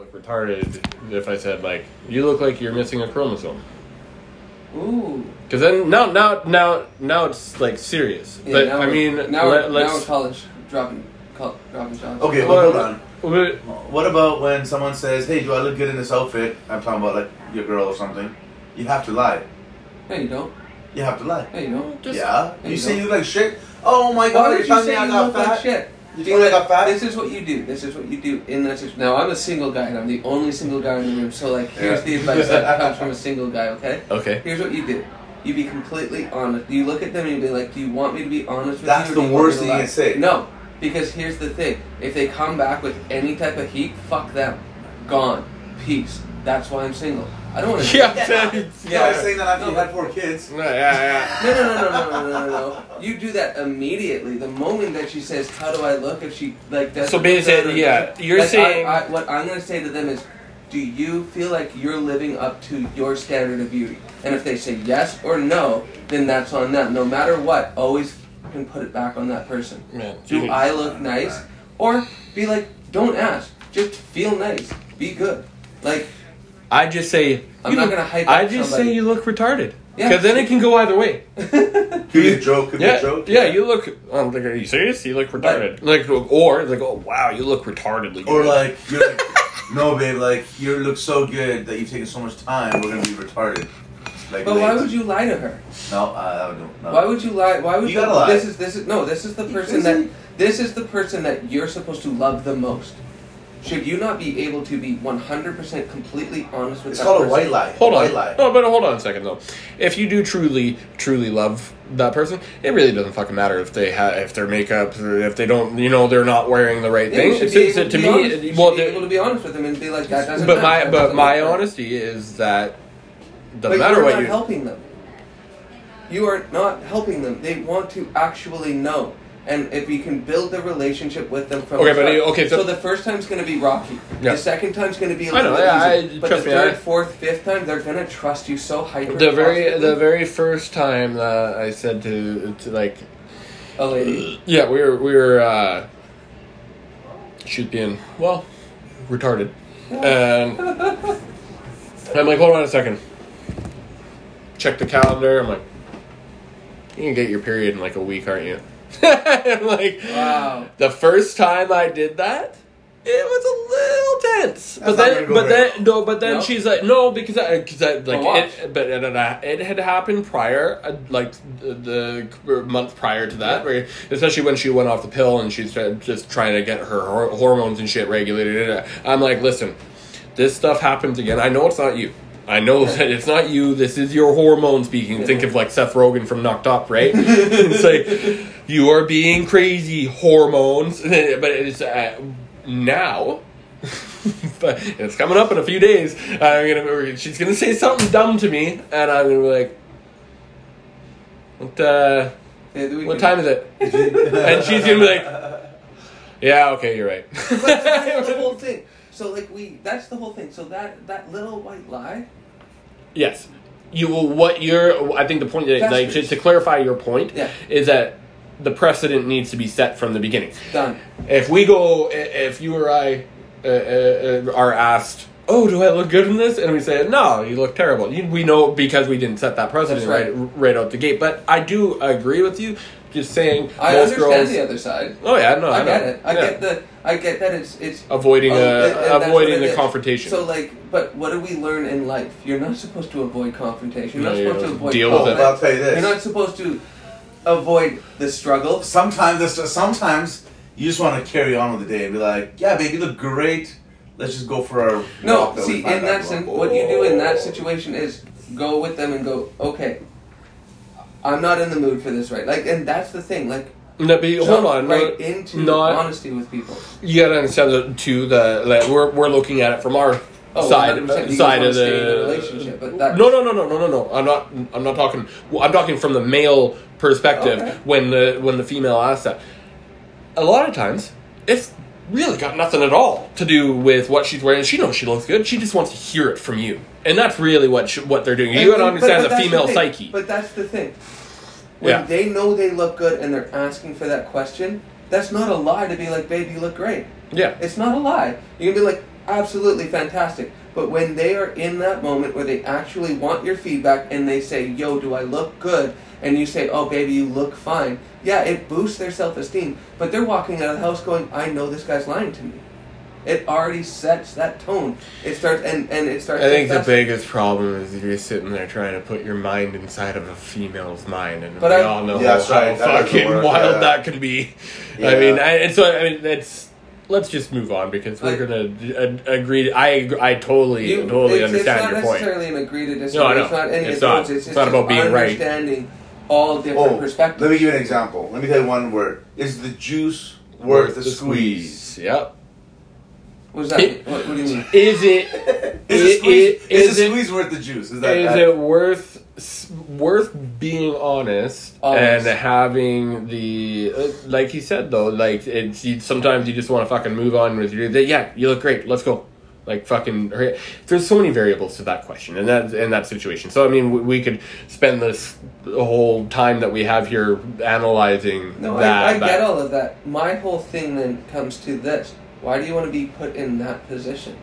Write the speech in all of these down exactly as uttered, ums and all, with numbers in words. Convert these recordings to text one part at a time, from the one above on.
look retarded if I said, like, you look like you're missing a chromosome. Ooh. Because then, now, now, now, now it's, like, serious. Yeah, but, now I we're- mean, now, let, we're, now we're let's... college dropping, col- dropping shots. Okay, but Well, hold on. But, What about when someone says, hey, do I look good in this outfit? I'm talking about, like, your girl or something. You have to lie. No, you don't. You have to lie. No, you don't. just, Yeah? No, You, you say don't. you look like shit? Oh my Why god, would you're you telling say me I you got look fat? like shit? You think I got fat? This is what you do. This is what you do in that situation. Now, I'm a single guy, and I'm the only single guy in the room, so, like, here's Yeah. the advice that comes from a single guy, okay? Okay. Here's what you do. You be completely honest. You look at them and you be like, do you want me to be honest with That's you? or the do you want worst me to thing you lie?" can say. No, because here's the thing. If they come back with any type of heat, fuck them. Gone. Peace. That's why I'm single. I don't want to... Yeah, Yeah, yeah, yeah. I was saying that after No, you had four kids. yeah, yeah. No, no, no, no, no, no, no, no. You do that immediately. The moment that she says, "How do I look?" If she like doesn't. So look basically, good or yeah, doesn't- you're like, saying- I, I, what I'm going to say to them is, do you feel like you're living up to your standard of beauty? And if they say yes or no, then that's on them. No matter what, always can put it back on that person. Man, Do you- I look nice? Or be like, don't ask. Just feel nice. Be good. Like, I just say... I'm you not look- gonna hype I up just somebody. say you look retarded. Yeah. Because then it can go either way. Could be a joke, could be Yeah, a joke. yeah, you look... I'm like, are you serious? You look retarded. Like, or, like, oh, wow, you look retardedly good. Or like, you're like, no babe, like, you look so good that you've taken so much time, we're gonna be retarded. Like, but why late. would you lie to her? No, uh, I don't know. Why would you lie? Why would You gotta lie. This is this is no. This is the person that this is the person that you're supposed to love the most. Should you not be able to be one hundred percent completely honest with It's that called a person? white lie. Hold white on. lie. No, but hold on a second, though. If you do truly, truly love that person, it really doesn't fucking matter if they have, if their makeup, or if they don't, you know, they're not wearing the right Yeah, you thing. should It's- be it's- able to to be me, honest. You well, should be the- able to be honest with them and be like, that doesn't but matter. my, That but doesn't my matter. honesty is that But doesn't matter you're what not you. helping them. You are not helping them. They want to actually know. And if you can build the relationship with them from Okay, the but start. you- okay, so- so the first time's going to be rocky. Yeah. The second time's going to be a I know, little bit yeah, easy. I- but trust the me, third, I- fourth, fifth time, they're going to trust you so hyper. The very, positively. the very first time that I said to, to like, A lady. yeah, we were, we were, uh, she's being, well, retarded. And I'm like, hold on a second. Check the calendar. I'm like, you can get your period in like a week, aren't you? I'm like, Wow. the first time I did that, it was a little tense. But That's not then, gonna go but very then, no, but then No? she's like, no, because I, because I, like, watch. it, but it, it, it had happened prior, uh, like the, the month prior to that, Yeah. where, especially when she went off the pill and she's try- just trying to get her hor- hormones and shit regulated. I'm like, listen, this stuff happens again. I know it's not you. I know that it's not you. This is your hormone speaking. Think of like Seth Rogen from Knocked Up, right? It's like, you are being crazy, hormones. But it's uh, now, but it's coming up in a few days. I'm gonna. She's gonna say something dumb to me, and I'm gonna be like, "What? Uh, Yeah, do we what do- time is it?" And she's gonna be like, "Yeah, okay, you're right." But that's the whole thing. So like we, that's the whole thing. So that that little white lie. Yes. You will, what you're, I think the point, that, like, to, Festers. to clarify your point, Yeah. is that the precedent needs to be set from the beginning. Done. If we go, i- if you or I uh, uh, are asked, oh, do I look good in this? And we say, no, you look terrible. You, we know because we didn't set that precedent That's right. right. right out the gate. But I do agree with you, just saying, I most understand girls, the other side. oh yeah, no, I, I get know. it. I Yeah. get the. I get that it's it's Avoiding, Oh, uh, and- and that's avoiding what it the is. confrontation. So like, but what do we learn in life? You're not supposed to avoid confrontation. You're No, not you supposed to don't. avoid Deal with it. conflict. Well, I'll tell you this. You're not supposed to avoid the struggle. Sometimes, this, sometimes you just want to carry on with the day and be like, yeah, baby, you look great. Let's just go for our No, walk that we see, find in that out sense, about." what you do in that situation is go with them and go, okay, I'm not in the mood for this right. Like, and that's the thing. Like, no, but hold jump on. right no, into not, honesty with people. You gotta understand that too. The like, we're we're looking at it from our Oh, side one hundred percent, you side guys of wanna stay in the a relationship, but that- no no no no no no no. I'm not I'm not talking. well, I'm talking from the male perspective. Okay. When the when the female asks that, a lot of times it's really got nothing at all to do with what she's wearing. She knows she looks good. She just wants to hear it from you, and that's really what sh- what they're doing. You gotta And- understand but- the but that's female thing. psyche. But that's the thing. When Yeah. they know they look good and they're asking for that question, that's not a lie to be like, babe, you look great. Yeah. It's not a lie. You can be like, absolutely fantastic. But when they are in that moment where they actually want your feedback and they say, yo, do I look good? And you say, oh, baby, you look fine. Yeah, it boosts their self-esteem. But they're walking out of the house going, I know this guy's lying to me. It already sets that tone. It starts, and, and it starts. I think the fester. biggest problem is if you're sitting there trying to put your mind inside of a female's mind, and But we I- all know Yeah, that's how right. That doesn't fucking work, wild yeah. that can be. I Yeah. mean, I, and so I mean, it's. Let's just move on because we're Like- gonna uh, agree. To, I I totally You- totally it's, understand it's your not point. necessarily an agree to disagree. No, I know. It's not any It's of not. those. It's, It's it's not just about being right. understanding all different Oh, perspectives. let me give you an example. Let me tell you one word. Is the juice worth, the, squeeze? Yep. What does that mean? What, what do you mean? Is it? Is, i- the squeeze, i- is, is the it- squeeze worth the juice? Is that Is that- it worth s- worth being honest, Honest. and having the uh, like you said though, like it's you, sometimes you just want to fucking move on with your yeah, you look great, let's go. Like fucking, there's so many variables to that question and that in that situation. So I mean, we, we could spend this the whole time that we have here analyzing No, that. I, I that- get all of that. My whole thing then comes to this: why do you want to be put in that position?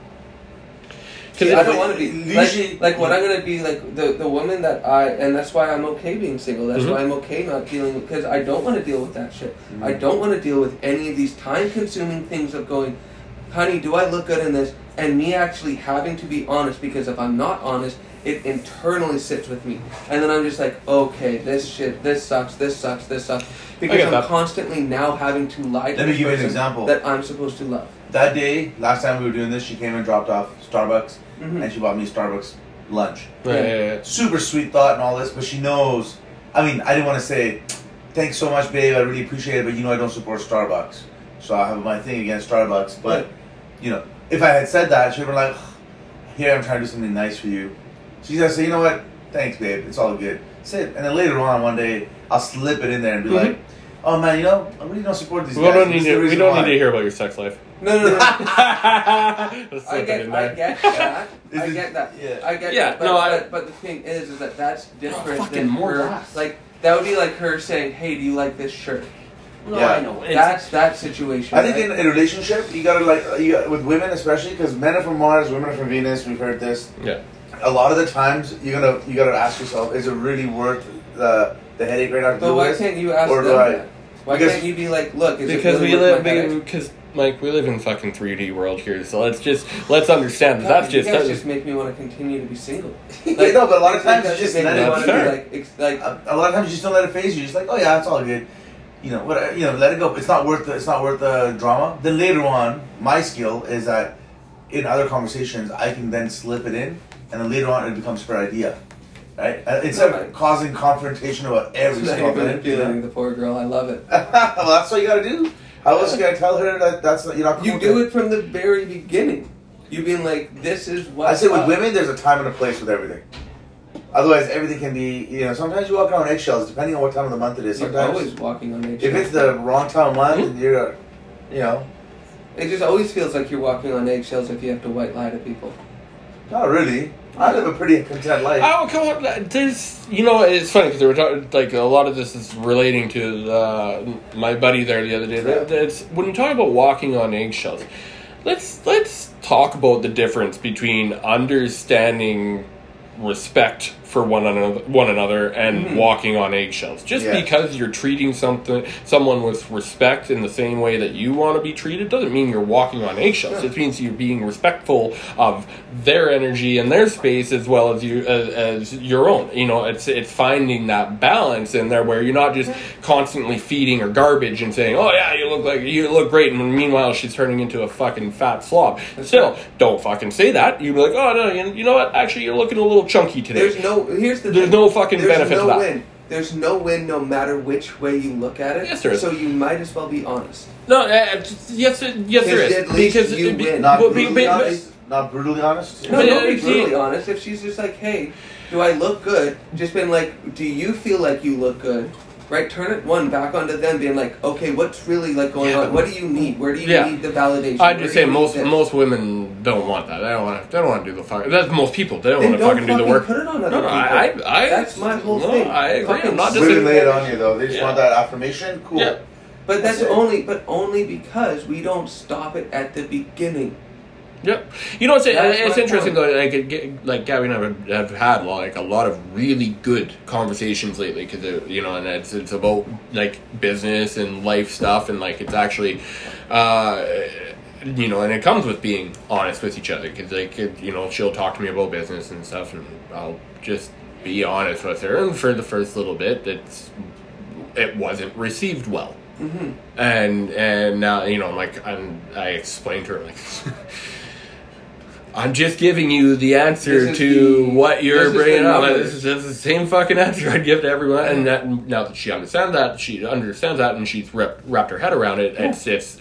'Cause I it- don't want to be usually- like, like what I'm gonna be like the the woman that I and that's why I'm okay being single. That's Mhm. why I'm okay not dealing because I don't want to deal with that shit. Mm-hmm. I don't want to deal with any of these time consuming things of going, honey, do I look good in this? And me actually having to be honest because if I'm not honest, it internally sits with me, and then I'm just like, okay, this shit, this sucks, this sucks, this sucks, because get I'm that. constantly now having to lie to Let me this give you an person example. that I'm supposed to love. That day, last time we were doing this, she came and dropped off Starbucks, Mhm. and she bought me Starbucks lunch. Yeah, yeah, yeah. Super sweet thought and all this, but she knows. I mean, I didn't want to say, thanks so much, babe, I really appreciate it, but you know I don't support Starbucks. So I have my thing against Starbucks. But, Right. you know, if I had said that, she would have been like, here, I'm trying to do something nice for you. She's going to say, you know what, thanks, babe, it's all good. Sit. And then later on, one day, I'll slip it in there and be Mhm. like, oh man, you know, I really don't support these We guys. don't This need is the to. We reason don't why." need to hear about your sex life. No, no, no. Let's I slip it get, in I there. get that. This I is- get that. yeah. I get Yeah, that. But, no, I- but, but the thing is, is that that's different fucking than more her. glass. Like that would be like her saying, "Hey, do you like this shirt?" No, Yeah. I know. It's- That's that situation. I think right? in a relationship, you gotta like, you got, with women especially, because men are from Mars, women are from Venus, we've heard this. yeah. A lot of the times, you're gonna, you gotta ask yourself, is it really worth the, the headache right now to But deal why with? can't you ask Or them do I- that? Why because- can't you be like, "Look, is Because it really we worth live, my headache?" because Mike, we live in fucking three D world here. So let's just let's understand that God, that's you just guys that's just make me want to continue to be single. Yeah, no, but a lot of like, times that you just make let me it- wanna Fair. be like, ex- like a, a lot of times you just don't let it phase you. You're just like, oh yeah, it's all good. You know, what? You know, let it go. It's not worth the, it's not worth the drama. Then later on, my skill is that in other conversations, I can then slip it in, and then later on, it becomes a fair idea, right? Uh, Instead No, of right. causing confrontation about every Now single you're thing. manipulating the poor girl. I love it. well, that's what you gotta do. How else you gotta tell her that that's not, you're not? You cool do with it from the very beginning. You being like, "This is what." I say with up. women, there's a time and a place with everything. Otherwise, everything can be, you know, sometimes you walk around eggshells, depending on what time of the month it is. You're Sometimes, always walking on eggshells. if it's the wrong time of month, and you're, you know, It just always feels like you're walking on eggshells if you have to white lie to people. not really. I live a pretty content life. Oh, come on. There's, you know, it's funny because we were talking, like, a lot of this is relating to uh, my buddy there the other day. Yeah. It's, when you talk about walking on eggshells, let's, let's talk about the difference between understanding respect for one another, one another and Mhm. walking on eggshells. Just Yeah. because you're treating something, someone with respect in the same way that you want to be treated doesn't mean you're walking on eggshells. Sure. It means you're being respectful of their energy and their space as well as you as, as your own. You know, it's it's finding that balance in there where you're not just constantly feeding her garbage and saying, "Oh yeah, you look like you look great," and meanwhile she's turning into a fucking fat slob. That's Still, right. don't fucking say that. You'd be like, "Oh no, you you know what? Actually, you're looking a little chunky today." There's no. Here's the. There's thing. no fucking There's benefit no to that. Win. There's no win, no matter which way you look at it. Yes, there is. So you might as well be honest. No, uh, yes, yes, there Because is. at least Because you it be- win. not but be- brutally but- but- honest. Not brutally honest. No, But, don't uh, be see- brutally honest. If she's just like, "Hey, do I look good?" Just been like, "Do you feel like you look good?" Right? Turn it one back onto them, being like, "Okay, what's really like going Yeah, on? but- What do you need? Where do you Yeah. need the validation?" I'd Where just do say you most need this?" most women don't want that. They don't want to. They don't want to do the fuck. That's most people. They don't Then want to don't fucking do the fucking work. put it on other No, no, people. I, I, I, That's my whole no, thing. I agree. Fucking I'm not Women disagreeing. lay it on you though. They just Yeah. want that affirmation. Cool. Yeah. But that's That's it. only, but only because we don't stop it at the beginning. Yep. You know, it's, That's it's my interesting point. though. Like, it get- like Gabby and I have, have had like a lot of really good conversations lately because you know, and it's it's about like business and life stuff, and like it's actually, uh, you know, and it comes with being honest with each other because like it, you know, she'll talk to me about business and stuff, and I'll just be honest with her. And for the first little bit, it's it wasn't received well. Mm-hmm. And and now you know, I'm like I'm, I explained to her like. I'm just giving you the answer This is to the- what you're this is the bringing up. Like, numbers. this is this is the same fucking answer I'd give to everyone. And that, now that she understands that, she understands that, and she's wrapped, wrapped her head around it. It's it's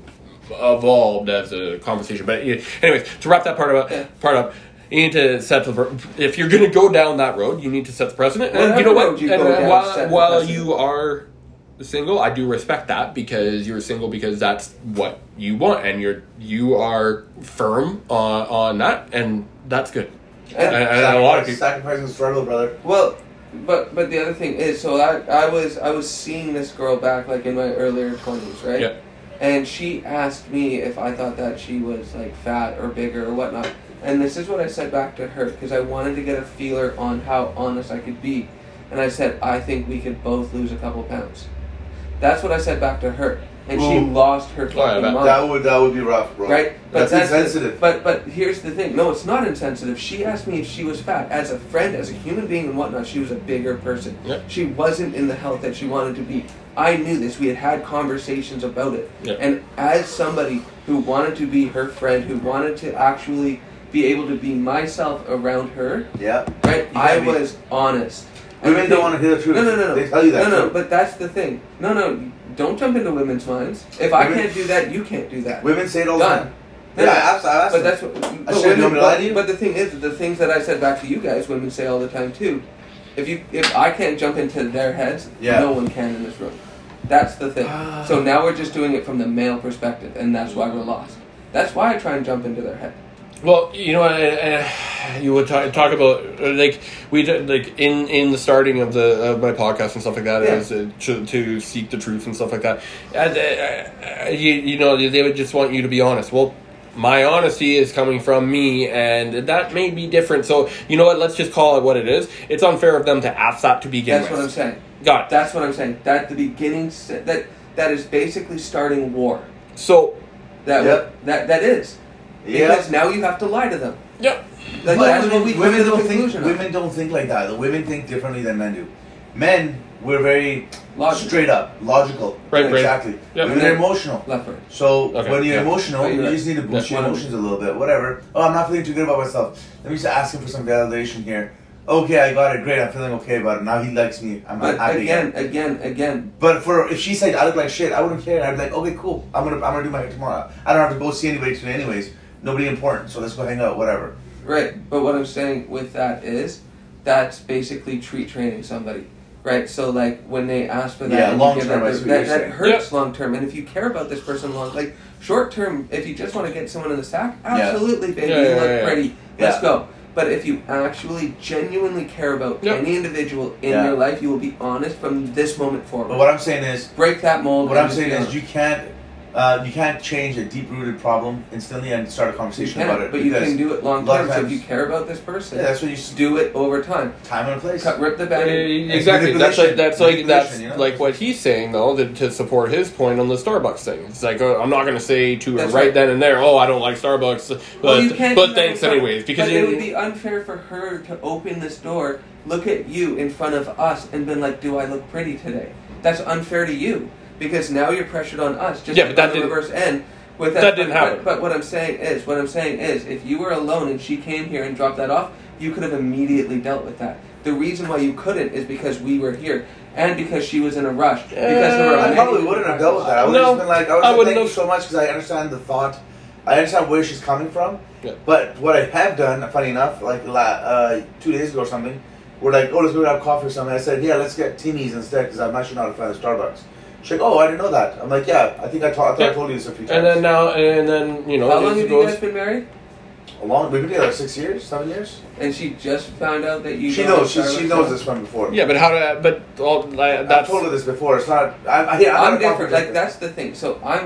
evolved as a conversation. But yeah, anyways, to wrap that part up, Yeah. part up. You need to set the. If you're going to go down that road, you need to set the precedent. And you know Whatever what? road you And go down, while set the while precedent. you are single, I do respect that because you're single because that's what you want, and you're you are firm on on that, and that's good. And, And- and a lot of people. Sacrificing struggle, brother. Well, but but the other thing is, so I I was I was seeing this girl back like in my earlier twenties, right? Yeah. And she asked me if I thought that she was like fat or bigger or whatnot. And this is what I said back to her because I wanted to get a feeler on how honest I could be. And I said, I think we could both lose a couple pounds. That's what I said back to her. And she Ooh. lost her Oh, yeah, fucking that- mind. That would that would be rough, bro. Right? But That's the- insensitive. But but here's the thing. No, it's not insensitive. She asked me if she was fat. As a friend, as a human being and whatnot, she was a bigger person. Yep. She wasn't in the health that she wanted to be. I knew this. We had had conversations about it. Yep. And as somebody who wanted to be her friend, who wanted to actually be able to be myself around her, Yeah. right? You I can't be- was honest. And Women the don't thing- want to hear the truth. No, no, no, no. They tell you that. No, no, too. but that's the thing. No, no. Don't jump into women's minds. If I Women- can't do that, you can't do that. Women say it all the Done. time. No, Yeah, no. I asked, I asked But them. that's what. I But, should women, have lie to but, you. but the thing is, the things that I said back to you guys, women say all the time too. If you, if I can't jump into their heads, Yeah. no one can in this room. That's the thing. So now we're just doing it from the male perspective, and that's why we're lost. That's why I try and jump into their head. Well, you know, uh, you would talk, talk about uh, like we did, like in, in the starting of the of my podcast and stuff like that Yeah. is uh, to, to seek the truth and stuff like that. And, uh, uh, you you know they would just want you to be honest. Well, my honesty is coming from me, and that may be different. So you know what? Let's just call it what it is. It's unfair of them to ask that to begin That's with. what I'm saying. Got it. That's what I'm saying. That the beginning, se- that that is basically starting war. So That Yep. that that is. Yeah. Because now you have to lie to them. yeah, Like, But that's women, what we come women to the don't think conclusion of. women don't think like that. The women think differently than men do. Men, we're very Logical. straight up, logical. Right, right. Exactly. Yep. Women are emotional. Left foot. So Okay, when you're yeah. emotional, Oh, you're you right. just need to boost That's your one of emotions a little bit. Whatever. Oh, I'm not feeling too good about myself. Let me just ask him for some validation here. Okay, I got it. Great. I'm feeling okay about it. Now he likes me. I'm But happy again, again, again. But for if she said I look like shit, I wouldn't care. I'd be like, okay, cool. I'm gonna I'm gonna do my hair tomorrow. I don't have to go see anybody today, anyways. Nobody important. So let's go hang out. Whatever. Right. But what I'm saying with that is, that's basically treat training somebody. Right. So like when they ask for that, Yeah, and you long give term, that, I see what that, you're that saying. hurts long term. And if you care about this person long, like short term, if you just want to get someone in the sack, absolutely, baby, Yeah, you yeah, look yeah. pretty. Let's Yeah. go. But if you actually genuinely care about Yep. any individual in Yeah. your life, you will be honest from this moment forward. But what I'm saying is, Break that mold. what and I'm just saying be is, honest. you can't uh, you can't change a deep rooted problem instantly and start a You conversation can, about it. but you because can do it long a lot term. of So if times- you care about this person, Yeah, that's what you s- do it over time. time and a place. Cut, rip the Uh, band-aid. exactly. That's like that's like Manipulation, that's you know? like what he's saying though that, to support his point on the Starbucks thing. It's like uh, I'm not going to say to her That's right, right. then and there, oh, I don't like Starbucks, but Well, you can't but do that thanks with her. anyways because but you, it would be unfair for her to open this door, look at you in front of us, and been like, "Do I look pretty today?" That's unfair to you because now you're pressured on us. Just Yeah, like but that on the didn't- reverse end. With that didn't but, happen. But, but what I'm saying is, what I'm saying is, if you were alone and she came here and dropped that off, you could have immediately dealt with that. The reason why you couldn't is because we were here, and because she was in a rush. Because there were I many probably wouldn't have dealt with that. I would No, have just been like, I would I have wouldn't thank you have- so much because I understand the thought. I understand where she's coming from. Yeah. But what I have done, funny enough, like la- uh, two days ago or something, we're like, oh, let's go grab coffee or something. I said, yeah, let's get Timmy's instead because I'm actually not a fan of Starbucks. She's like, oh, I didn't know that. I'm like, yeah, I think I, ta- I, thought Yeah. I told you this a few times. and then now and then you know How it long have you goes- guys been married? A long, we've been together six years, seven years. And she just found out that you. She don't knows. She, like she Starbucks knows now? this one before. Yeah, but how do I, but all like, I've that's told her this before. It's not. I, I, yeah, I'm, I'm not different. Like that. that's the thing. So I'm,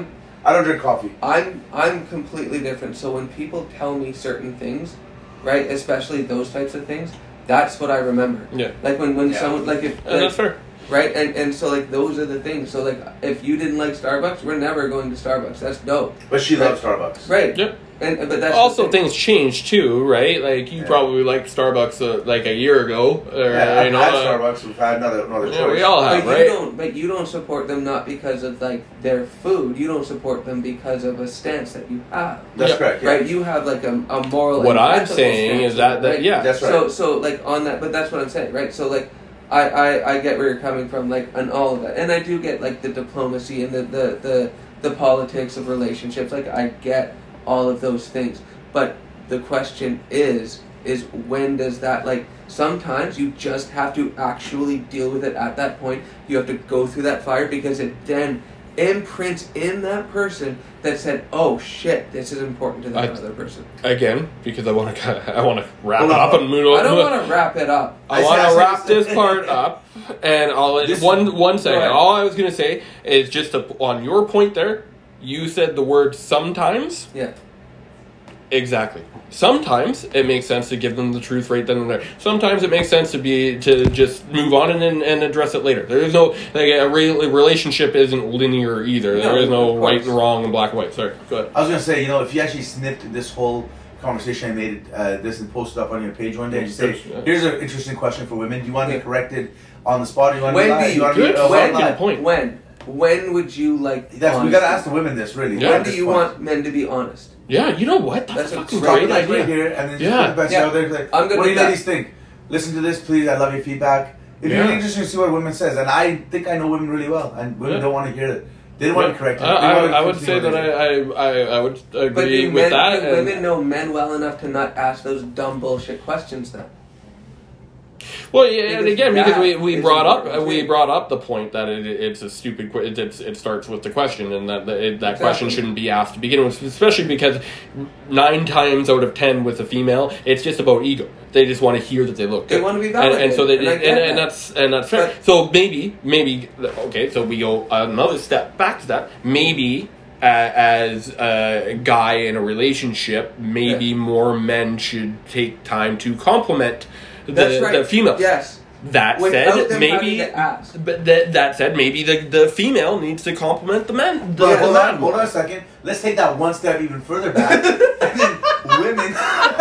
I don't drink coffee. I'm I'm completely different. So when people tell me certain things, right, especially those types of things, that's what I remember. Yeah. Like when, when Yeah. someone like if And like, that's fair. right, and and so like those are the things. So like if you didn't like Starbucks, we're never going to Starbucks. That's dope. But she Right. loves Starbucks. Right. Yep. And but that's Also, the thing. things change too, right? Like you Yeah. probably liked Starbucks uh, like a year ago, or Yeah, I've you know. had uh, Starbucks. We've had another another yeah, choice. we all have, But right? you don't. But you don't support them not because of like their food. You don't support them because of a stance that you have. That's Yeah. correct. Yeah. Right. You have like a, a moral. What and I'm ethical saying stance is that, on it, that right? yeah, That's right. So so like on that, but that's what I'm saying, right? So like. I, I, I get where you're coming from, like, and all of that. And I do get, like, the diplomacy and the, the, the, the politics of relationships. Like, I get all of those things. But the question is, is when does that, like, sometimes you just have to actually deal with it at that point. You have to go through that fire because it then imprints in that person that said, oh, shit, this is important to that I- other person. again because I want to I want to wrap Hold it on. up and move on. I don't want to wrap it up. I I want said- to I wrap said- this part up, and I'll let This- one one second. ahead. All I was gonna say is just to, on your point there. You said the word sometimes. Yeah. Exactly. Sometimes it makes sense to give them the truth right then and there. Sometimes it makes sense to be to just move on and then and address it later. There is no like a, re- a relationship isn't linear either. No, there is no of right course. and wrong and black and white. Sorry, go ahead. I was gonna say, you know, if you actually snipped this whole conversation and made it, uh, this and posted up on your page one day, and you say, Yeah. "Here's an interesting question for women. Do you want to Yeah. be corrected on the spot? Or do you want When to be do live? you- want to be Good. uh, When? live? Good point. When? When would you like That's we honesty? gotta ask the women this really. Yeah. When At do this you point. want men to be honest? Yeah, you know what? That's, That's a a fucking great Drop great it like right idea. here, and then just Yeah. put the best Yeah. out there. Like, I'm gonna what do you do that. ladies think? Listen to this, please. I love your feedback. It'd be Yeah. really interesting to see what women says, and I think I know women really well, and women Yeah. don't want to hear it. They don't want to Yeah. be corrected. I, They I, wanna I would continue say what that they do. I, I, I would But agree do, with men, that. do and- women know men well enough to not ask those dumb bullshit questions then? Well, yeah, and Because again, because we, that we is brought up important, we too. brought up the point that it, it's a stupid que- it, it's, it starts with the question, and that that, it, that Exactly. question shouldn't be asked to begin with, especially because nine times out of ten with a female, it's just about ego. They just want to hear that they look They good. want to be and, and validated, so they and I and, get and that. that's and that's fair. But- so maybe maybe okay, so we go another step back to that. Maybe. Uh, as a guy in a relationship, maybe Yeah. more men should take time to compliment the, That's right. the female. Yes. That Without said, them maybe. having to ask. But that, that said, maybe the, the female needs to compliment the men. The, But the hold man on, hold on a second. Let's take that one step even further back. and then women,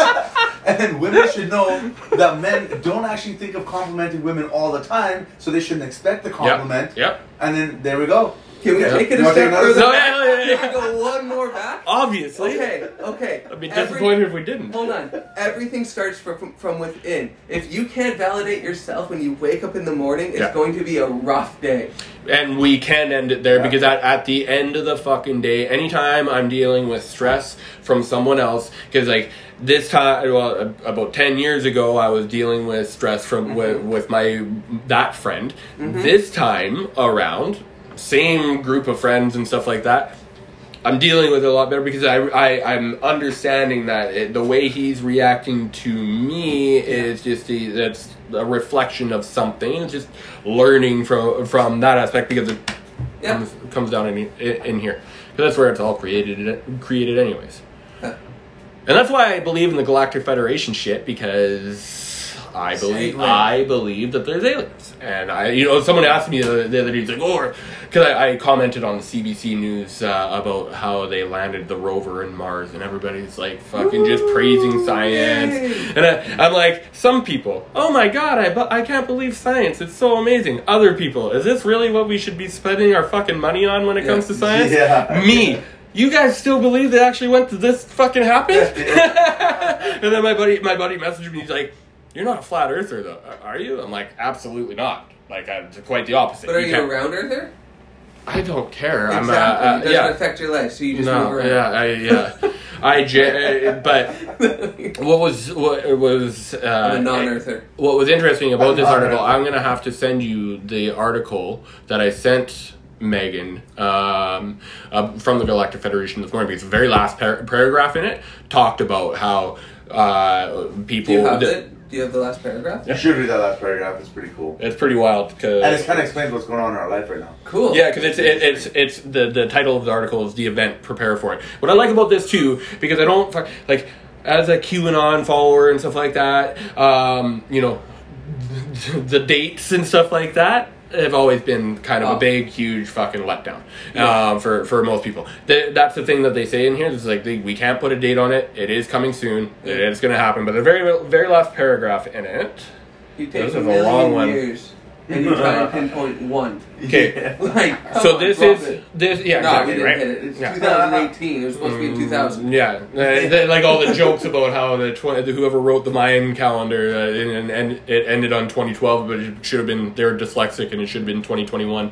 and then women should know that men don't actually think of complimenting women all the time, so they shouldn't expect the compliment. Yep. And then there we go. Can we Yeah. take it You a wanna take step another further No, back? yeah, yeah, yeah. Can we go one more back? Obviously. Okay, okay. I'd be Every- disappointed if we didn't. Hold on. Everything starts from, from within. If you can't validate yourself when you wake up in the morning, it's Yeah. going to be a rough day. And we can end it there Yeah. because at, at the end of the fucking day, anytime I'm dealing with stress from someone else, because like this time, well, about ten years ago, I was dealing with stress from Mm-hmm. with, with my that friend. This time around, same group of friends and stuff like that. I'm dealing with it a lot better because I, I I'm understanding that it, the way he's reacting to me is just the, that's a reflection of something. It's just learning from from that aspect because it Yeah. comes, comes down in in here because that's where it's all created created anyways. Huh. And that's why I believe in the Galactic Federation shit, because I believe Alien. I believe that there's aliens. And I, you know, someone asked me the, the other day, it's like, oh, because I, I commented on the C B C News uh, about how they landed the rover in Mars, and everybody's like fucking just praising science. yay. And I, I'm like, some people, oh my god, I, bu- I can't believe science. It's so amazing. Other people, is this really what we should be spending our fucking money on when it Yeah. comes to science? Yeah. Me. You guys still believe they actually went to this fucking happened? And then my buddy, my buddy messaged me. He's like, "You're not a flat earther, though, are you?" I'm like, "Absolutely not. Like, I'm quite the opposite." But are you can't- a round earther? I don't care. Exactly. I'm. Uh, uh, it doesn't yeah. affect your life, so you just No. move around. Yeah. I. Yeah. I. J- but what was what was uh, I'm a non-earther. What was interesting about I'm this not article, earther. I'm gonna have to send you the article that I sent Megan um, uh, from the Galactic Federation this morning, because the very last par- paragraph in it talked about how uh, people. Do you have that- it? Do you have the last paragraph? You should read that last paragraph. It's pretty cool. It's pretty wild because And it kind of explains what's going on in our life right now. Cool. yeah, because it's it, it's it's the the title of the article is the event. Prepare for it. What I like about this too, because I don't like as a QAnon follower and stuff like that. Um, you know, the dates and stuff like that have always been kind of Oh. a big, huge fucking letdown Yeah. um, for for most people. They, that's the thing that they say in here. It's like they, we can't put a date on it. It is coming soon. It is going to happen. But the very very last paragraph in it. You This take is a a million long one. years and you try and pinpoint one. Okay. Like, come So on, this drop is it. this yeah No, exactly we didn't right. hit it. It's Yeah. twenty eighteen. It was supposed to be in two thousand. Mm, yeah, Uh, the- like all the jokes about how the tw- whoever wrote the Mayan calendar uh, and, and it ended on twenty twelve, but it should have been they were dyslexic and it should have been twenty twenty-one.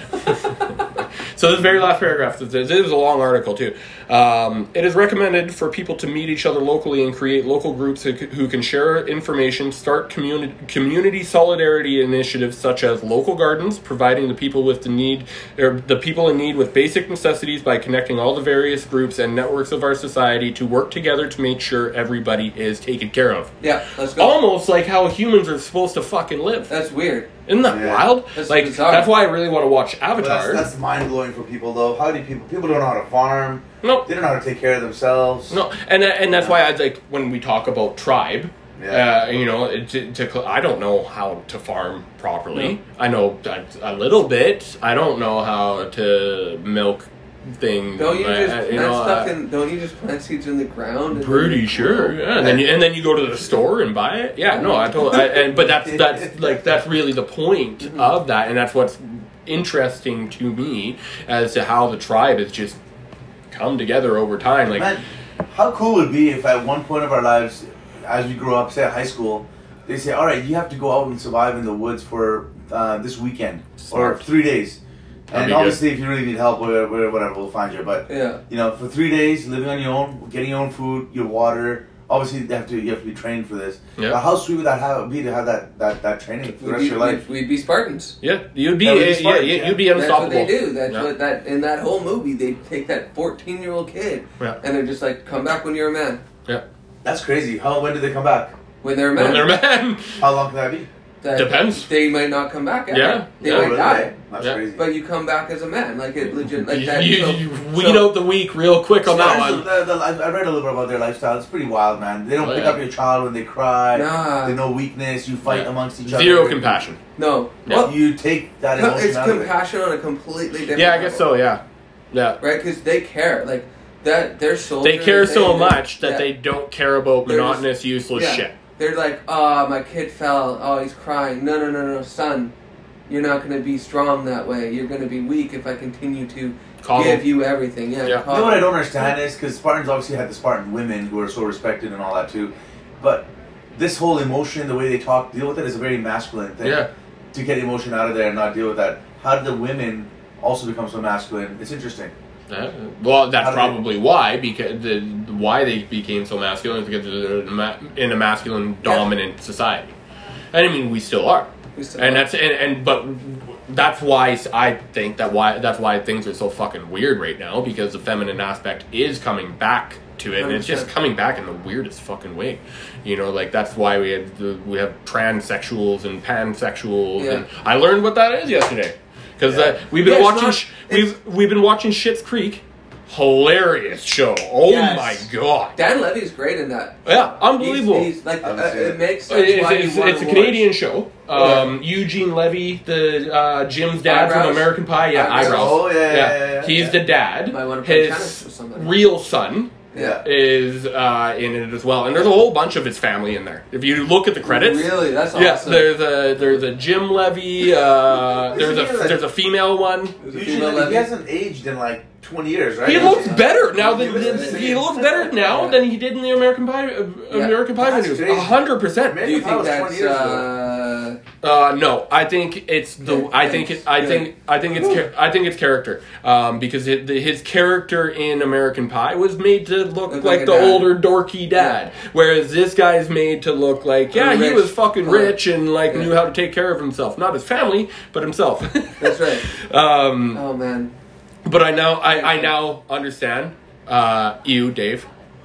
So this very last paragraph, this this is a long article too. Um, it is recommended for people to meet each other locally and create local groups who, c- who can share information, start community community solidarity initiatives such as local gardens, providing the people with the need or the people in need with basic necessities by connecting all the various groups and networks of our society to work together to make sure everybody is taken care of. Yeah, let's go. Almost like how humans are supposed to fucking live. That's weird. Isn't that Yeah. wild? That's like bizarre. that's why I really want to watch But Avatar. that's, that's mind blowing for people, though. How do people? People don't know how to farm. Nope. They don't know how to take care of themselves. No, and and that's why I like when we talk about tribe. Yeah. Uh, you know, to, to I don't know how to farm properly. I know a, a little bit. I don't know how to milk things. Don't you uh, just uh, plant you know, stuff uh, in? Don't you just plant seeds in the ground? and Pretty then- sure, yeah. And then you, and then you go to the store and buy it. Yeah, no, I told. I, and but that's that's like that's really the point Mm-hmm. of that, and that's what's interesting to me as to how the tribe has just come together over time. Like, Man, how cool would it be if at one point of our lives, as we grow up, say at high school, they say, all right, you have to go out and survive in the woods for uh, this weekend or Smart. three days. That'd And be obviously, if you really need help, whatever, whatever, we'll find you. But Yeah. you know, for three days, living on your own, getting your own food, your water. Obviously, you have to you have to be trained for this. Yeah. But how sweet would that have, be to have that, that, that training for the We'd rest be, of your life? we'd, we'd be Spartans. yeah, you'd be Yeah, we'd be yeah, smart, yeah, yeah. you'd be That's unstoppable. what they do. That's Yeah. what that in that whole movie they take that fourteen year old kid Yeah. and they're just like, come back when you're a man. Yeah. That's crazy. How when did they come back? When they're a man. When they're men. How long can that be? That Depends. They might not come back. Ever. Yeah. They Yeah. might Really? die. That's Yeah. crazy. But you come back as a man, like it legit, like You, that. you, so- you weed so- out the weak real quick on that Yeah, one. the- the- I I read a little bit about their lifestyle. It's pretty wild, man. They don't Oh, pick yeah. up your child when they cry. Nah. There's no weakness. You fight Yeah. amongst each other. Zero compassion. No. Yeah. Well, You take that co- emotion it's out of it. compassion on a completely different. Yeah, I guess level, so. Yeah, yeah. Right, because they care. Like that, they're soldiers. They care so they- much that yeah. they don't care about They're monotonous, useless yeah. shit. They're like, oh, my kid fell. Oh, he's crying. No, no, no, no, son. You're not going to be strong that way. You're going to be weak if I continue to Coddle. give you everything. Yeah. Yeah. You coddle. know what I don't understand is because Spartans obviously had the Spartan women who are so respected and all that too, but this whole emotion, the way they talk, deal with it is a very masculine thing. Yeah. To get emotion out of there and not deal with that. How did the women also become so masculine? It's interesting. Yeah. Well, that's How do they- probably why because the why they became so masculine is because they're in a ma- in a masculine dominant society. And I mean, we still are. We still and are. that's and, and but that's why I think that why that's why things are so fucking weird right now because the feminine aspect is coming back to it and it's just one hundred percent. coming back in the weirdest fucking way. You know, like that's why we had the, we have transsexuals and pansexuals Yeah. and I learned what that is yesterday. Because Yeah. uh, we've been Yeah, it's watching, not- sh- we've we've been watching Schitt's Creek, hilarious show. Oh Yes. my god! Dan Levy's great in that. Yeah, unbelievable. He's, he's like, I uh, haven't seen it it. makes sense It's, why it's, you want it's a to Canadian watch. show. Um, Eugene Levy, the uh, Jim's dad Eyebrows? from American Pie. Yeah, Eyebrows. eyebrows. Oh, yeah, yeah, yeah, yeah. He's the dad. Might wanna play tennis with His somebody. real son Yeah. is uh, in it as well, and there's a whole bunch of his family in there. If you look at the credits, Really, that's awesome. yeah, there's a there's a Jim Levy. Uh, there's a there's a female one. There's a Usually, female he Levy. hasn't aged in like twenty years, right? He looks better now He than, looks than the same. he looks better now than he did in the American Pie uh, Yeah. American Pie That's videos. crazy. A hundred percent. Man. Do you That think was twenty that's years uh, Uh, no, I think it's the. Good. I think it. I Good. think. I think it's. char- I think it's character. Um, because it, the, his character in American Pie was made to look, Look like, like a the dad. older dorky dad, whereas this guy's made to look like yeah, he Rich. was fucking rich and like Yeah. knew how to take care of himself, not his family, but himself. That's right. um, Oh man. but I now I, I now understand uh, you, Dave,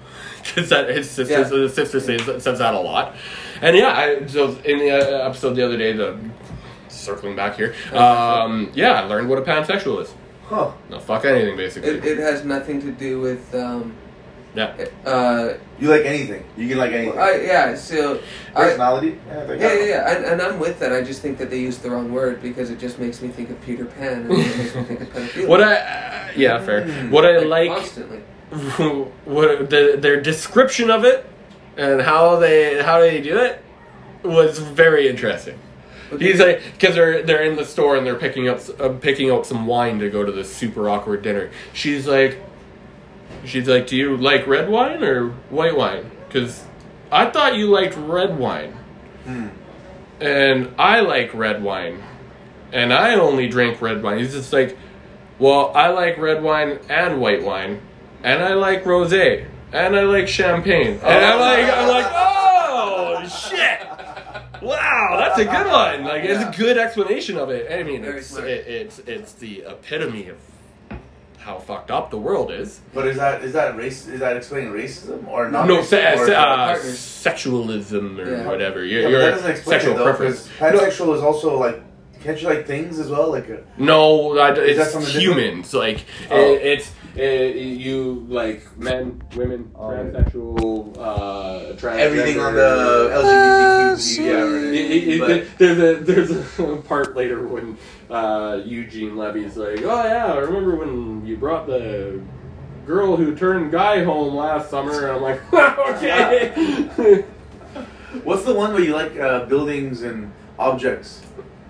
because that his sister Yeah. his sister says says that a lot, and yeah, I, so in the uh, episode the other day, the circling back here, um, yeah, I learned what a pansexual is. Huh. No, fuck anything basically. It, it has nothing to do with. Um, yeah. Uh, You like anything. You can like anything. I, yeah. So. I, Personality? Yeah, like, Yeah, yeah, yeah, and, and I'm with that. I just think that they used the wrong word because it just makes me think of Peter Pan and it makes me think of pedophilia. What I uh, yeah fair. What I like, constantly. what the, their description of it and how they how they do it was very interesting. He's like, because they're they're in the store and they're picking up uh, picking up some wine to go to this super awkward dinner. She's like, she's like, do you like red wine or white wine? Because I thought you liked red wine, Mm. and I like red wine, and I only drink red wine. He's just like, well, I like red wine and white wine, and I like rosé, and I like champagne, and I'm like, I'm like, oh shit. Wow, that's a good one. Like, it's a good explanation of it. I mean, Very it's smart. it, it's it's the epitome of how fucked up the world is. But is that is that race? Is that explaining racism or not? No, racism, se- or- se- uh, partners. sexualism or Yeah. whatever. You're, Yeah, but you're that doesn't explain sexual it, though, preference. 'cause pansexual is also like, can't you like things as well? Like, a, No, I, Is that it's something humans. Like Oh. it, it's it, you like men, women, Oh. transsexual, uh, transgender. everything on the L G B T Q. Yeah, It- it- it- but- there's a there's a part later when uh, Eugene Levy's like, oh yeah, I remember when you brought the girl who turned guy home last summer, and I'm like, okay. What's the one where you like uh, buildings and objects?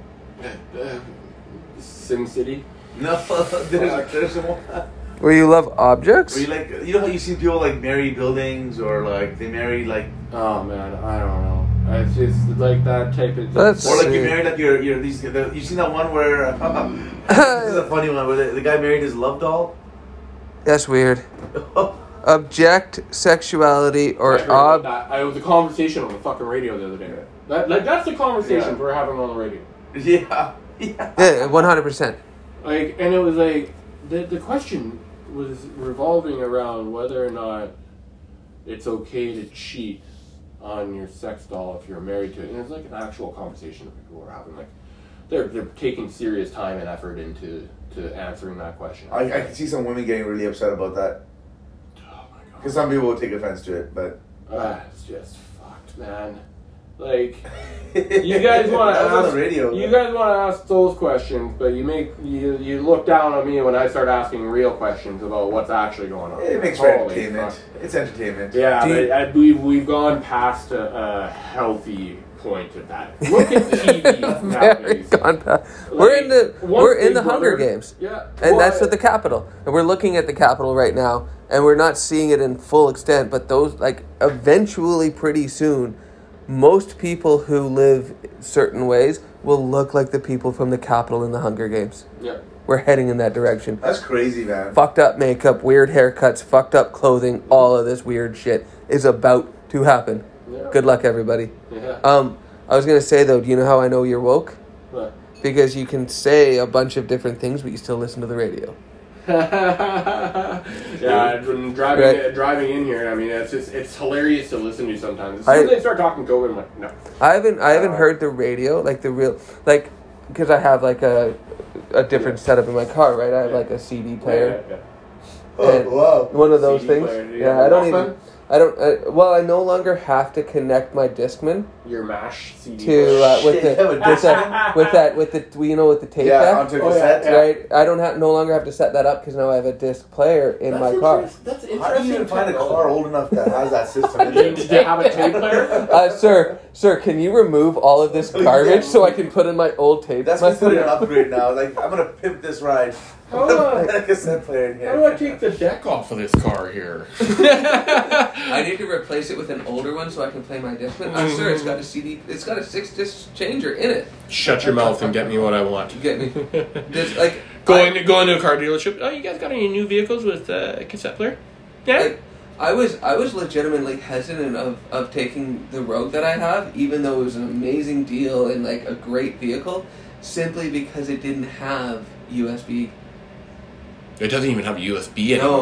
Sim City. No, there's there's some one. Where you love objects? Where you like, you know how you see people like marry buildings or like they marry like, Oh man, I don't know. It's just like that type of. That's- or like you See. married like your your these. The, you seen that one where this is a funny one where the, the guy married his love doll. That's weird. Object, sexuality, or I heard about ob. that. I, it was a conversation on the fucking radio the other day. That, like that's the conversation Yeah. we're having on the radio. Yeah, yeah. Yeah, one hundred percent. Like, and it was like the the question was revolving around whether or not it's okay to cheat on your sex doll if you're married to it. And it's like an actual conversation that people were having. Like, they're they're taking serious time and effort into to answering that question. I, I can see some women getting really upset about that Oh my god. because some people will take offense to it, but Ah, it's just fucked, man. Like, you guys want to That was on ask the radio. You guys want to ask those questions, but you make you you look down on me when I start asking real questions about what's actually going on. It makes for Holy entertainment. fuck. It's entertainment. Yeah, Do you- but I, we've we've gone past a, a healthy point of that. Look at T V Very nowadays. gone past. We're in the Like, we're once in the Big Hunger Brother- Games. Yeah, And well, that's I- at the Capitol. And we're looking at the Capitol right now, and we're not seeing it in full extent, but those, like, eventually, pretty soon, most people who live certain ways will look like the people from the Capitol in the Hunger Games. Yeah. We're heading in that direction. That's crazy, man. Fucked up makeup, weird haircuts, fucked up clothing, all of this weird shit is about to happen. Yeah. Good luck, everybody. Yeah. Um, I was gonna say, though, do you know how I know you're woke? But- Because you can say a bunch of different things, but you still listen to the radio. yeah, I've been driving Right. uh, driving in here. I mean, it's just it's hilarious to listen to sometimes. As soon I- as they start talking COVID, I'm like, no. I haven't I haven't Uh, heard the radio, like the real, like, because I have like a a different setup in my car, right? I have Yeah. like a C D player, Yeah, Oh, And- wow. one of those C D things. player, do you Yeah, have I a don't Walkman? even. I don't. Uh, well, I no longer have to connect my Discman yeah. Your MASH C D. to uh, with Shit, the you have a with that with that with the well, you know with the tape Yeah, back, onto a Oh, yeah, cassette. yeah. right? I don't have no longer have to set that up because now I have a disc player in That's my car. interest- That's How do interesting. you even find a technology. car old enough that has that system in Do you, it? do you have a tape player? Uh, sir, sir, can you remove all of this garbage so I can put in my old tape? That's considered an upgrade now. Like, I'm gonna pimp this ride. How do I- Put a cassette player in How do I here. take the deck off of this car here? Uh, I need to replace it with an older one so I can play my Discman. Oh, sir, it's got a C D. It's got a six disc changer in it. Shut your mouth and get me what I want. You get me? Just like Go I- into go into a car dealership. Oh, you guys got any new vehicles with uh, a cassette player? Yeah. Like, I was I was legitimately hesitant of, of taking the Rogue that I have, even though it was an amazing deal and like a great vehicle, simply because it didn't have U S B. It doesn't even have U S B No, anymore.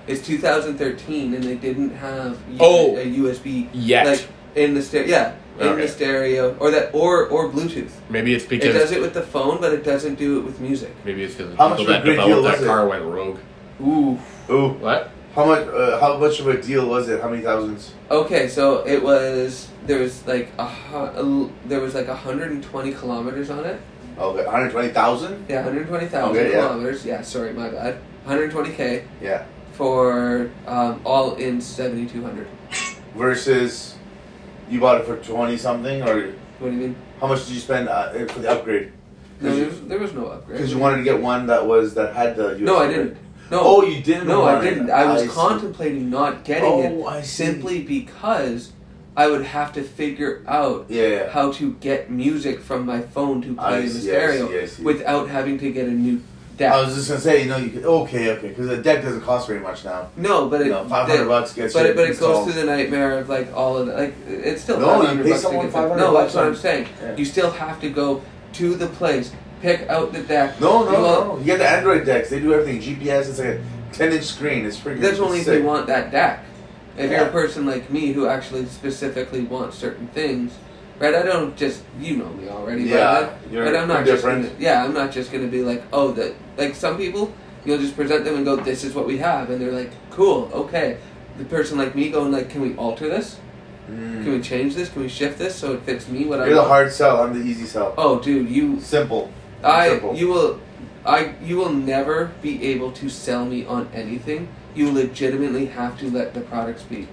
It's two thousand thirteen, and they didn't have U- Oh. a U S B Yet. like in the stereo. Yeah, in Okay. the stereo, or that, or or Bluetooth. Maybe it's It because does it with the phone, but it doesn't do it with music. maybe it's because the How much people of a that great deal developed that was it? car went rogue. Ooh. Ooh. What? How much? Uh, how much of a deal was it? How many thousands? Okay, so it was there was like a, hu- a there was like one hundred twenty kilometers on it. Okay, one hundred twenty thousand. Yeah, one hundred twenty thousand Okay, yeah. kilometers. Yeah, sorry, my bad. one hundred twenty k Yeah. for um, all in seventy-two hundred. Versus, you bought it for twenty something, or What do you mean? how much did you spend uh, for the upgrade? No, there was, there was no upgrade. Because you wanted to get one that was that had the U S B. No, I didn't. No. Oh, you didn't. No, I want it. didn't. I was see. contemplating not getting Oh, it I see. simply because I would have to figure out Yeah, yeah. how to get music from my phone to I play in the see, I stereo see, I see. without having to get a new deck. I was just gonna say, you know, you could, okay, okay, because the deck doesn't cost very much now. no, but it You know, five hundred the- bucks gets But you it, but it installed. goes through the nightmare of like all of the, like it's still No, you five hundred pay bucks to someone get the- five hundred No, bucks that's what on- I'm saying. Yeah. You still have to go to the place, pick out the deck. No, no, do all- no. You get the Android decks. They do everything. G P S. It's like a ten inch screen. It's freaking. That's only if sick. you want that deck. If you're Yeah. a person like me who actually specifically wants certain things, right? I don't just you know me already. Yeah, but, I, you're- but I'm not you're just different. Gonna, yeah, I'm not just gonna be like, oh, that like some people, you'll just present them and go, this is what we have, and they're like, cool, okay. The person like me going like, can we alter this? Mm. Can we change this? Can we shift this so it fits me? What I You're the want? hard sell. I'm the easy sell. Oh, dude, you Simple. I Simple. you will I you will never be able to sell me on anything. You legitimately have to let the product speak.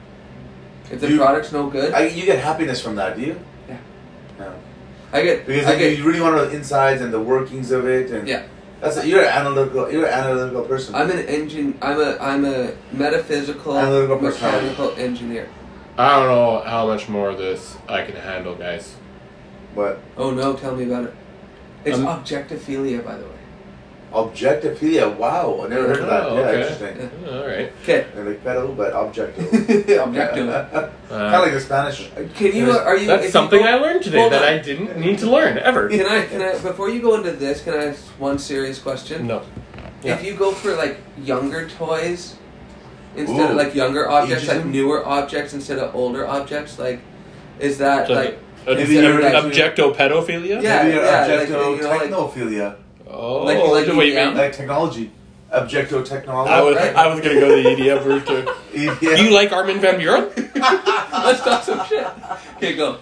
If the You- product's no good, I, you get happiness from that, do you? Yeah. No. I get Because I like, get you really want to know the insides and the workings of it, and yeah. that's a, you're an analytical. You're an analytical person. I'm an engine. I'm a I'm a metaphysical Analytical personality. mechanical engineer. I don't know how much more of this I can handle, guys. But Oh no, tell me about it. It's Um, objectophilia, by the way. objectophilia. Wow, I never heard of that. Oh, Yeah, okay. interesting. Yeah, all right. Okay. They're like pedo, but objective. Objective. Uh, Kind of like the Spanish. Can you? Are you? if that's you something go- I learned today Hold that on. I didn't need to learn ever. Can I? Can I? Before you go into this, can I ask one serious question? No. If you go for like younger toys instead Ooh. of like younger objects, like Ageism? newer objects instead of older objects, like is that So, like uh, Maybe is you're it like- objecto-pedophilia? Yeah, Maybe you're yeah, like, objecto you know, like- technophilia. Oh, Like- like wait, E D M? man. Like technology. Objecto technology. I was, right. I was gonna go the E D M route too. Yeah. You like Armin van Buren? let's talk some shit. Okay, go.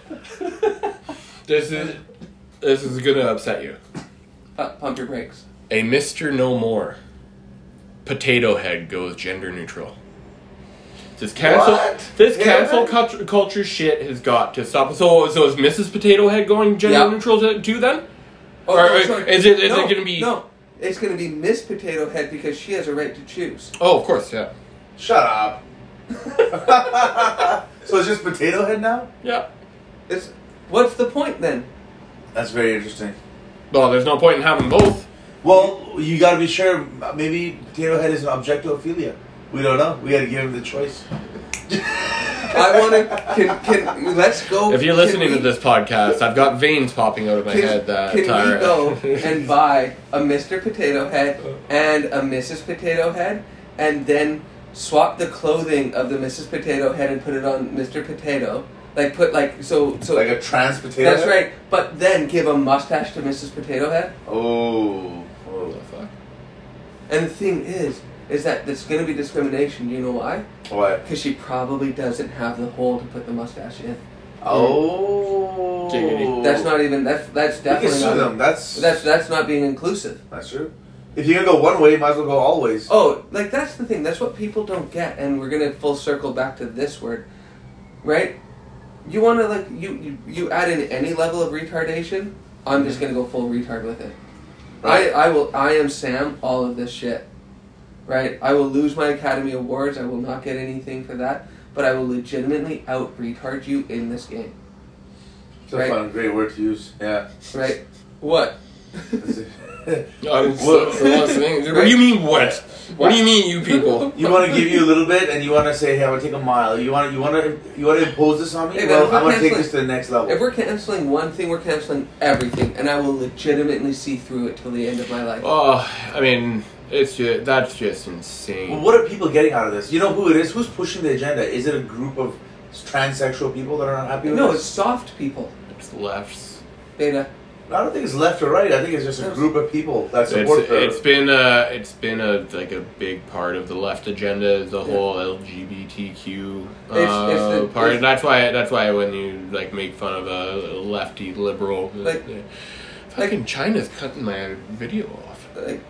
This is this is gonna upset you. Uh, pump your brakes. A Mister No More Potato Head goes gender neutral. This cancel What? this Yeah. cancel culture, culture shit has got to stop. So so is Missus Potato Head going gender Yeah. neutral to- too then? Oh, Or- no, or sorry. is it- is no, it gonna be- no? It's gonna be Miss Potato Head because she has a right to choose. Oh, of course, yeah, Shut up. So it's just potato head now? yeah. It's what's the point then? That's very interesting. Well, there's no point in having both. Well, you got to be sure. Maybe potato head is an objectophilia. We don't know. We got to give him the choice. I want to. Can can let's go. If you're can listening we- to this podcast, I've got veins popping out of my Can, head. That can are, we go and buy a Mister Potato Head and a Missus Potato Head, and then swap the clothing of the Missus Potato Head and put it on Mister Potato? Like put like so so. Like a trans potato that's head? right. But then give a mustache to Missus Potato Head. Oh. What oh. the fuck? And the thing is, is that there's going to be discrimination. You know why? What? Because she probably doesn't have the hole to put the mustache in. Oh. Giggity. That's not even. That's that's We can definitely sue not. them. That's, That's that's not being inclusive. that's true. If you're going to go one way, you might as well go all ways. Oh, like that's the thing. That's what people don't get, and we're gonna full circle back to this word, right? You want to like you, you you add in any level of retardation. I'm just gonna go full retard with it. Right. I I will. I am Sam. All of this shit, right? I will lose my Academy Awards. I will not get anything for that, but I will legitimately out retard you in this game, It's a right. fun, great word to use. Yeah. right? What? That's it. I'm so, so listening. What do you mean what? What do you mean, you people? You want to give you a little bit, and you want to say, "Hey, I want to take a mile." You want, you want to, you want to impose this on me. Hey, man, well, if we're I'm going to take canceling- this to the next level. If we're canceling one thing, we're canceling everything, and I will legitimately see through it till the end of my life. Oh, I mean, It's just, that's just insane. Well, what are people getting out of this? You know who it is? Who's pushing the agenda? Is it a group of transsexual people that are not happy with No, this? it's soft people. It's lefts. Beta. I don't think it's left or right. I think it's just a group of people that support It's, the... it's been a it's been a like a big part of the left agenda, the Yeah. whole L G B T Q uh, It's- it's the- part. it's- that's why that's why when you like make fun of a lefty liberal, Like- uh, fucking China's cutting my video off. Like,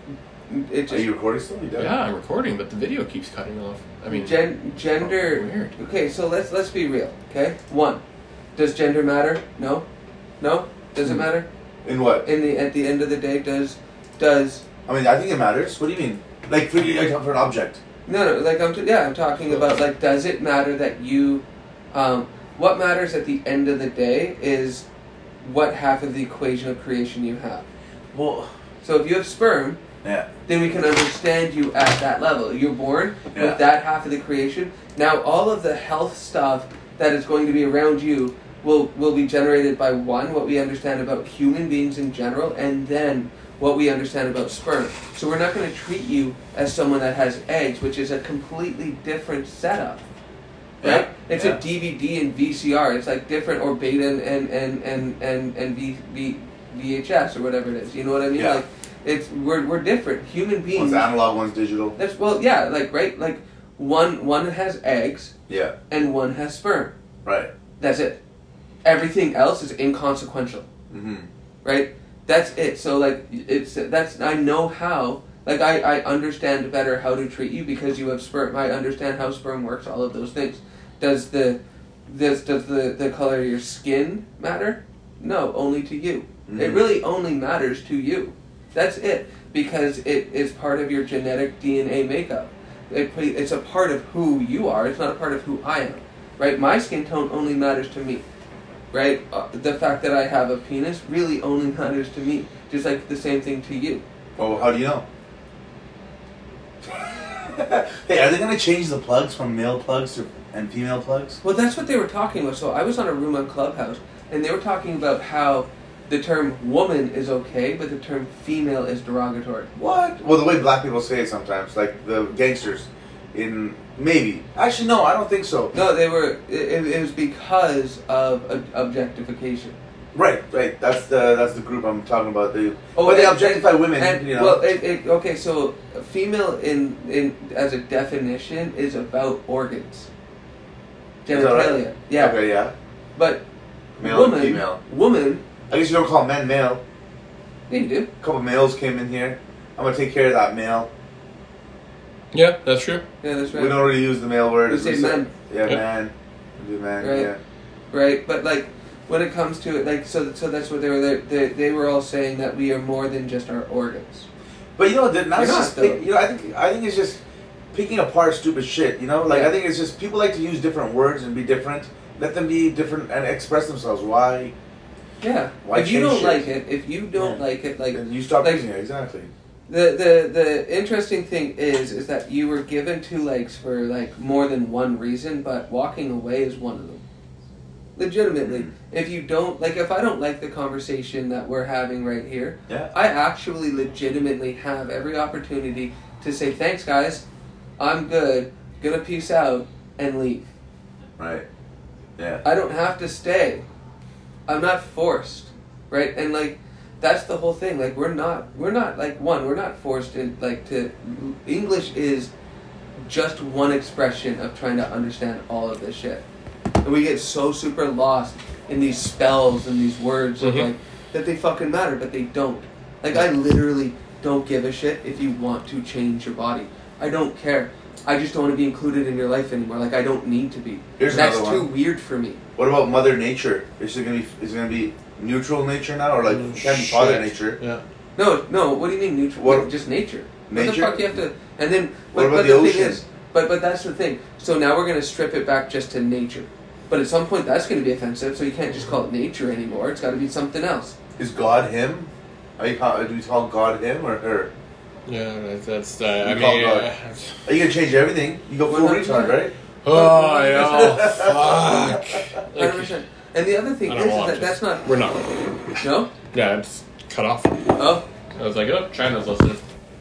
it Are just you recording still? You done? Yeah, I'm recording, but the video keeps cutting off. I mean, Gen- gender. Weird. Okay, so let's let's be real. Okay, one, does gender matter? No, no. Does it Hmm. matter? In what? In the at the end of the day, does does I mean, I think it matters. What do you mean? Like for, like for an object? no no like I'm t- yeah I'm talking about like does it matter that you, um, what matters at the end of the day is what half of the equation of creation you have. Well, So if you have sperm, yeah. then we can understand you at that level. You're born Yeah. with that half of the creation. Now all of the health stuff that is going to be around you will will be generated by one, what we understand about human beings in general, and then what we understand about sperm. So we're not going to treat you as someone that has eggs, which is a completely different setup. Right? Yeah. It's Yeah. a D V D and V C R. It's like different, or beta and and and and and, and v, v, V H S or whatever it is. You know what I mean? Yeah. Like it's we're we're different. Human beings. One's analog, one's digital. That's well, yeah, like right, like one one has eggs Yeah. and one has sperm. Right. That's it. Everything else is inconsequential, Mm-hmm. right? That's it. So like it's that's I know how. Like I I understand better how to treat you because you have sperm. I understand how sperm works. All of those things. Does the this does the the color of your skin matter? No, only to you. Mm-hmm. It really only matters to you. That's it, because it is part of your genetic D N A makeup. It, it's a part of who you are. It's not a part of who I am, right? My skin tone only matters to me, right? Uh, the fact that I have a penis really only matters to me, just like the same thing to you. Oh, how do you know? Hey, are they gonna change the plugs from male plugs to and female plugs? Well, that's what they were talking about. So I was on a room on Clubhouse, and they were talking about how the term woman is okay, but the term female is derogatory. What? Well, the way black people say it sometimes, like the gangsters, in maybe. Actually, no, I don't think so. No, they were. It, it was because of uh, objectification. Right, right. That's the that's the group I'm talking about. They, Oh, but they and- objectify women. And, you know. well, it, it, okay, so female in in as a definition is about organs, Is that right? genitalia. Yeah, Okay, yeah. but Male woman, and female. woman. I guess you don't call men male. Yeah, you do. A couple males came in here. I'm gonna take care of that male. yeah, that's true. Yeah, that's right. We don't really use the male word. We say men. Yeah, Yeah. man. We do man. Right. Yeah. Right, but like when it comes to it, like so, so that's what they were. They, they, they were all saying that we are more than just our organs. But you know, that's You're not, just though. pick, you know. I think I think it's just picking apart stupid shit. You know, like Yeah. I think it's just people like to use different words and be different. Let them be different and express themselves. Why? Yeah. Why if you change don't shit? like it, if you don't Yeah. like it, like Then you stop like- using it. Exactly. The, the the interesting thing is is that you were given two legs for like more than one reason, but walking away is one of them. Legitimately, Mhm. if you don't like, if I don't like the conversation that we're having right here, Yeah. I actually legitimately have every opportunity to say thanks, guys. I'm good. Gonna peace out and leave. Right. Yeah. I don't have to stay. I'm not forced, right? And like that's the whole thing. Like we're not we're not like one, we're not forced in like to English is just one expression of trying to understand all of this shit. And we get so super lost in these spells and these words of Mhm. like that they fucking matter, but they don't. Like I literally don't give a shit if you want to change your body. I don't care. I just don't want to be included in your life anymore. Like I don't need to be. Here's That's another too one. weird for me. What about Mother Nature? Is it gonna be is it gonna be neutral nature now, or like Mm, it can't be Father shit. Nature? Yeah. No, no. What do you mean neutral? What- Just nature. What Nature? the fuck you have to? And then, What but, about but the the, ocean? thing is, but but that's the thing. So now we're gonna strip it back just to nature. But at some point, that's gonna be offensive. So you can't just call it nature anymore. It's got to be something else. Is God him? Are you call, do we call God him or her? Yeah, that's, that's uh, I You call mean, God. uh, Are you gonna change everything? You go full one hundred percent. retard, right? oh, I know, fuck. Hundred percent. And the other thing I is, don't is want that to. that's not. We're not. No. Yeah, it's cut off. Oh. I was like, oh, China's listening.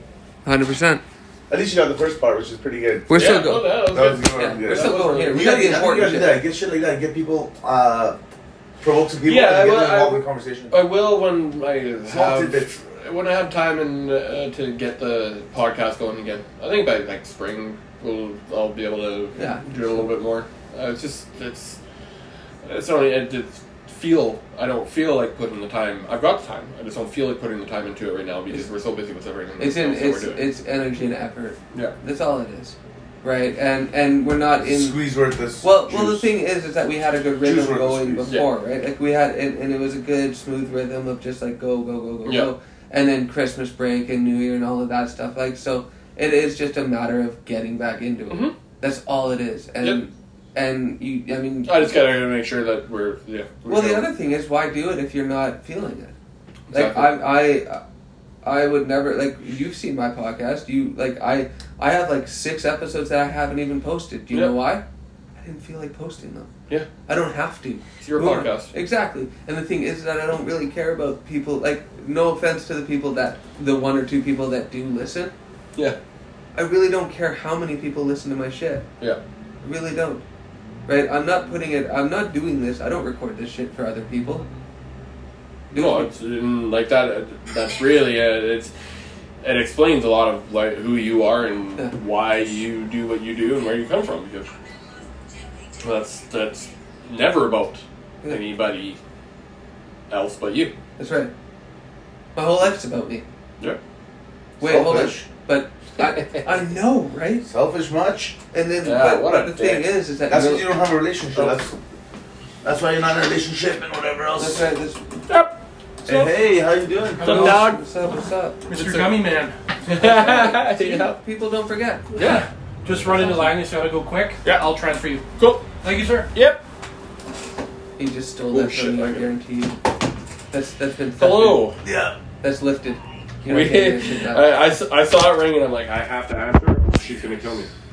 Hundred percent. At least you got the first part, which is pretty good. We're Yeah, still no, going. that was That was good. good. Yeah, good. we're still going here. We You got gotta, the you gotta important do shit. that. Get shit like that. Get people, uh, provoke some people Yeah, and I get will- them involved I- in conversation. I will when I Small have tidbits. when I have time and uh, to get the podcast going again. I think by like spring, we'll I'll be able to Yeah. do it a little bit more. Uh, it's just it's it's only it, it's feel I don't feel like putting the time. I've got the time. I just don't feel like putting the time into it right now because It's- we're so busy with everything. It's in. else that It's we're doing. it's energy and effort. Yeah. That's all it is, right? And and we're not in. Squeeze worth this. Well, well, the juice. thing is, is that we had a good Choose rhythm where to going squeeze. before, right? Like we had, and, and it was a good, smooth rhythm of just like go, go, go, go, Yeah. go, and then Christmas break and New Year and all of that stuff. Like so, it is just a matter of getting back into it. Mhm. That's all it is, and Yep. and you, I mean, I just gotta make sure that we're yeah. we're well, the going. other thing is, why do it if you're not feeling it? Like Exactly. I, I, I would never like. You've seen my podcast. You like I, I have like six episodes that I haven't even posted. Do you Yeah. know why? I didn't feel like posting them. Yeah. I don't have to. It's your Who are- podcast. Exactly. And the thing is that I don't really care about people. Like, no offense to the people that the one or two people that do listen. Yeah. I really don't care how many people listen to my shit. Yeah. I really don't. Right? I'm not putting it. I'm not doing this. I don't record this shit for other people. Do No, it. it's mm, like that. That's really uh, it's. It explains a lot of like who you are and Yeah. why you do what you do and where you come from because that's that's never about Yeah. anybody else but you. That's right. My whole life's about me. Yeah. Wait, hold on. Selfish. But I, I know, right? Selfish much? And then, Yeah, but, what but a the thing dick. is, is that That's you because you don't have a relationship. Oh. That's that's why you're not in a relationship and whatever else. That's right. That's, Yep. Hey, hey, how you doing? What's up, dog? What's up? What's up? Mister It's a- Gummy Man. yeah. People don't forget. Yeah. Just run into line, so gotta go quick. Yeah. I'll transfer you. Cool. Thank you, sir. Yep. He just stole Oh, that shit, from you. I okay. guarantee you. That's that's been theft. Hello. Yeah. That's lifted. You We, don't get that shit back. I, I, s- I saw it ring and I'm like, I have to answer. She's gonna kill me.